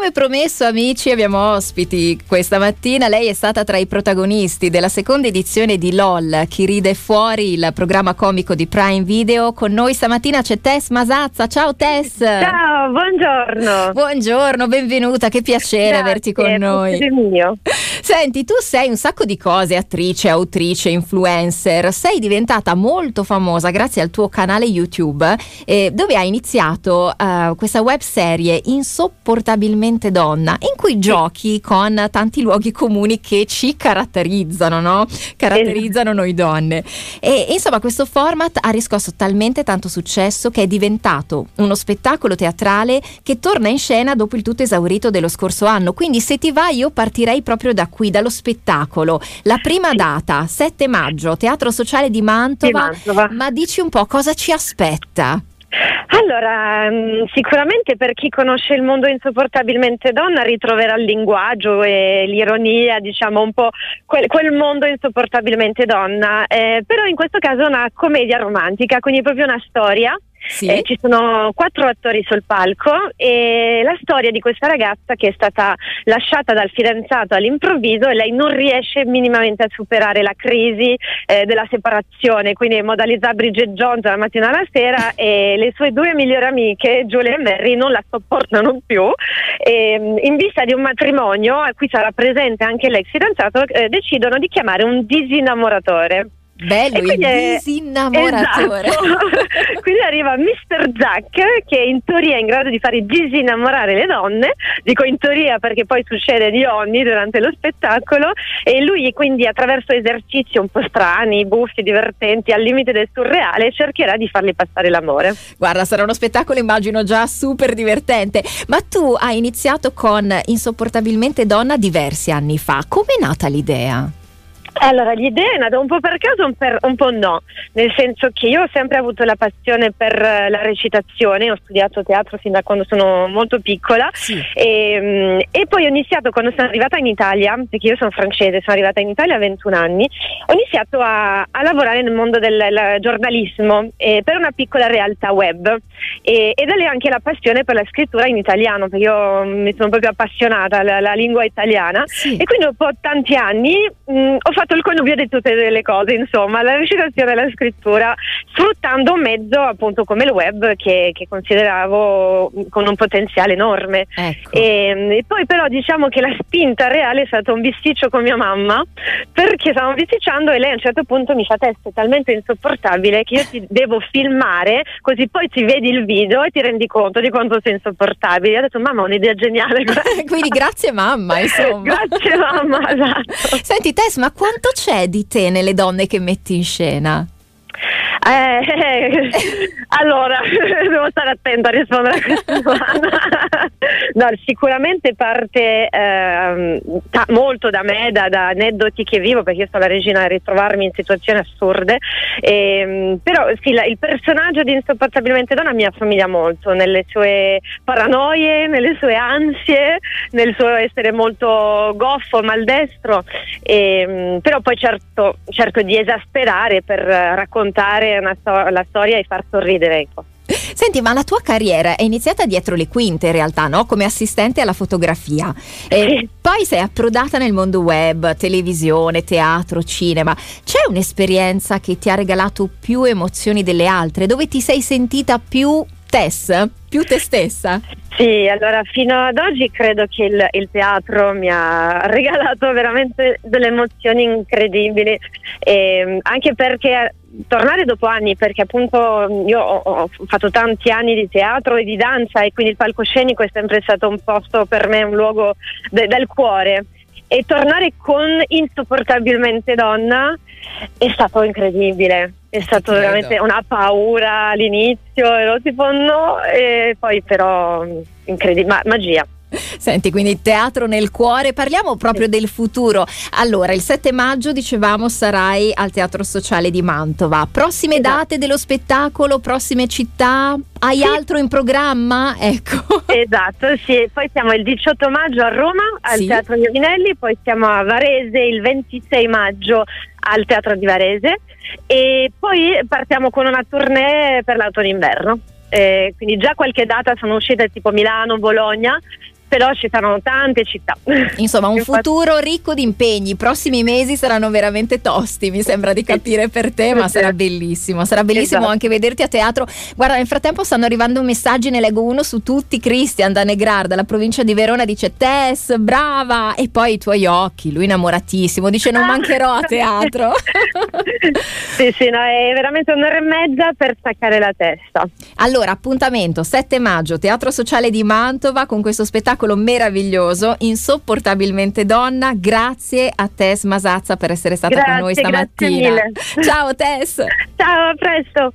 come promesso, amici, abbiamo ospiti questa mattina. Lei è stata tra i protagonisti della seconda edizione di LOL, Chi ride fuori, il programma comico di Prime Video. Con noi stamattina c'è Tess Masazza. Ciao Tess. Ciao, buongiorno. Buongiorno, benvenuta, che piacere averti con noi. Mio. Senti, tu sei un sacco di cose, attrice, autrice, influencer. Sei diventata molto famosa grazie al tuo canale YouTube, dove hai iniziato questa web serie Insopportabilmente Donna, in cui giochi con tanti luoghi comuni che ci caratterizzano, no? Caratterizzano noi donne. E insomma, questo format ha riscosso talmente tanto successo che è diventato uno spettacolo teatrale che torna in scena dopo il tutto esaurito dello scorso anno. Quindi se ti va io partirei proprio da qui, dallo spettacolo. La prima data, 7 maggio, Teatro Sociale di Mantova. Ma dici un po' cosa ci aspetta? Allora, sicuramente per chi conosce il mondo Insopportabilmente Donna ritroverà il linguaggio e l'ironia, diciamo un po' quel mondo Insopportabilmente Donna, però in questo caso è una commedia romantica, quindi proprio una storia. Sì. Ci sono 4 attori sul palco e la storia di questa ragazza che è stata lasciata dal fidanzato all'improvviso e lei non riesce minimamente a superare la crisi della separazione, quindi è modalità Bridget Jones dalla mattina alla sera e le sue 2 migliori amiche, Julie e Mary, non la sopportano più e, in vista di un matrimonio a cui sarà presente anche l'ex fidanzato, decidono di chiamare un disinnamoratore. Bello, il disinnamoratore. Esatto. Quindi arriva Mr. Zack, che in teoria è in grado di fare disinnamorare le donne. Dico in teoria perché poi succede di ogni durante lo spettacolo, e lui quindi attraverso esercizi un po' strani, buffi, divertenti, al limite del surreale, cercherà di farli passare l'amore. Guarda, sarà uno spettacolo immagino già super divertente. Ma tu hai iniziato con Insopportabilmente Donna diversi anni fa. Com'è nata l'idea? Allora, l'idea è nata un po' per caso, un po' no, nel senso che io ho sempre avuto la passione per la recitazione, ho studiato teatro fin da quando sono molto piccola. Sì. E poi ho iniziato quando sono arrivata in Italia, perché io sono francese, sono arrivata in Italia a 21 anni, ho iniziato a lavorare nel mondo del giornalismo per una piccola realtà web e da lì anche la passione per la scrittura in italiano, perché io mi sono proprio appassionata alla lingua italiana. Sì. E quindi dopo tanti anni ho fatto il connubio di tutte le cose, insomma, la recitazione e la scrittura, sfruttando un mezzo appunto come il web che consideravo con un potenziale enorme. Ecco. E poi però diciamo che la spinta reale è stato un bisticcio con mia mamma, perché stavamo bisticciando e lei a un certo punto mi fa: Tess, è talmente insopportabile che io ti devo filmare, così poi ti vedi il video e ti rendi conto di quanto sei insopportabile. Io ho detto: mamma, un'idea geniale. Quindi grazie mamma, insomma. Grazie mamma, esatto. Senti Tess, ma quanto c'è di te nelle donne che metti in scena? Allora, devo stare attenta a rispondere a questa domanda. No, sicuramente parte molto da me, da aneddoti che vivo, perché io sono la regina a ritrovarmi in situazioni assurde, però sì, il personaggio di Insopportabilmente Donna mi assomiglia molto nelle sue paranoie, nelle sue ansie, nel suo essere molto goffo, maldestro, però poi cerco di esasperare per raccontare la storia e far sorridere, ecco. Senti, ma la tua carriera è iniziata dietro le quinte in realtà, no? Come assistente alla fotografia. Sì. Poi sei approdata nel mondo web, televisione, teatro, cinema. C'è un'esperienza che ti ha regalato più emozioni delle altre, dove ti sei sentita più Tess, più te stessa? Sì, allora fino ad oggi credo che il teatro mi ha regalato veramente delle emozioni incredibili, anche perché tornare dopo anni, perché appunto io ho fatto tanti anni di teatro e di danza e quindi il palcoscenico è sempre stato un posto per me, un luogo del cuore, e tornare con Insopportabilmente Donna è stato incredibile. È stato veramente una paura all'inizio, ero tipo no, e poi però incredibile, magia. Senti, quindi teatro nel cuore. Parliamo proprio del futuro. Allora, il 7 maggio dicevamo sarai al Teatro Sociale di Mantova. Prossime date dello spettacolo, prossime città? Hai altro in programma? Ecco. Esatto, sì. Poi siamo il 18 maggio a Roma al Teatro Iovinelli, poi siamo a Varese il 26 maggio al Teatro di Varese e poi partiamo con una tournée per l'autunno-inverno. Quindi già qualche data sono uscite, tipo Milano, Bologna. però ci saranno tante città. Insomma, un futuro ricco di impegni. I prossimi mesi saranno veramente tosti, mi sembra di capire per te, ma sarà bellissimo Esatto. anche vederti a teatro. Guarda, nel frattempo stanno arrivando messaggi, ne leggo uno su tutti. Cristian da Negrar, dalla provincia di Verona, dice: Tess, brava, e poi i tuoi occhi, lui innamoratissimo, dice: non mancherò a teatro. Sì, no, è veramente un'ora e mezza per staccare la testa. Allora, appuntamento 7 maggio, Teatro Sociale di Mantova, con questo spettacolo meraviglioso, Insopportabilmente donna. Grazie a Tess Masazza per essere stata con noi stamattina. Grazie mille. Ciao Tess. Ciao, a presto.